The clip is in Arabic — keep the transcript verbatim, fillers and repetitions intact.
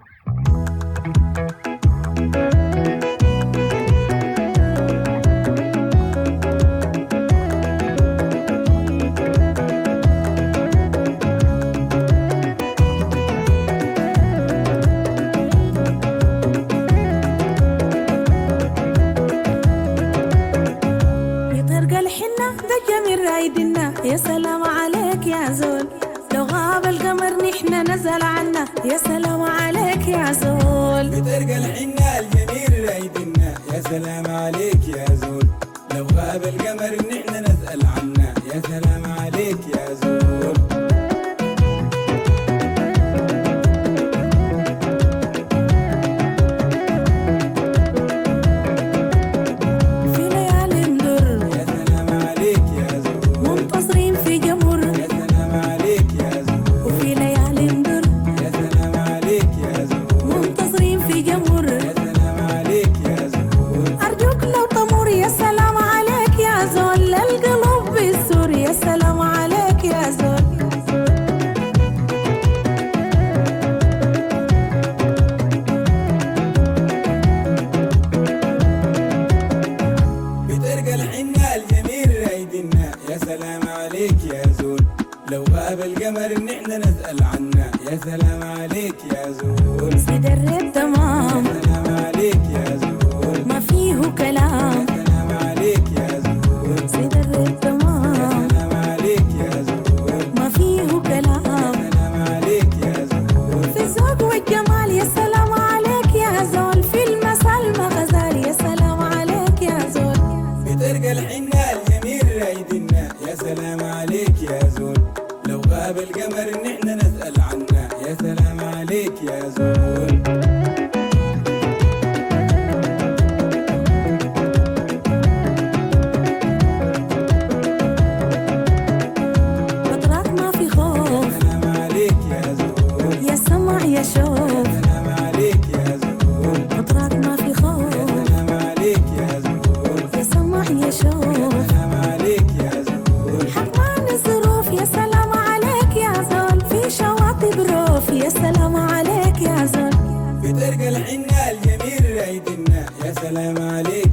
يا سلام عليك يا زول، لو غاب القمر نحن نزل عنا. يا سلام عليك يا زول، بترقى الحنة الجميل رايدنا. يا سلام عليك يا زول، لو غاب القمر نحن نسأل عنا. يا سلام عليك يا زول. لو غاب القمر نحن نسأل عنه. يا سلام عليك يا زول، سيد الريب تمام. يا سلام عليك يا زول، ما فيه كلام. يا سلام عليك يا زول، سيد الريب تمام. يا سلام عليك يا زول، ما فيه كلام. يا سلام عليك يا زول، في الذوق والجمال. يا سلام عليك يا زول، في المثل ما غزال. يا سلام عليك يا زول، بترقى الحنة الجميل رايدنا. يا سلام عليك يا زول، لو غاب القمر نحن نسأل عنه. يا سلام عليك يا زول. بطرك ما في خوف. يا سلام عليك يا زول، يا سمع يا شوف. يا سلام عليك يا زول، بطرك ما في خوف. يا سلام عليك يا زول، يا سمع يا شوف. يا سلام عليك يا زول، حكمان الظروف. يا سلام عليك يا زول، في شواطئ بروف. يا سلام عليك يا زول، بترقى الحنة الجميل رايدنا. يا سلام عليك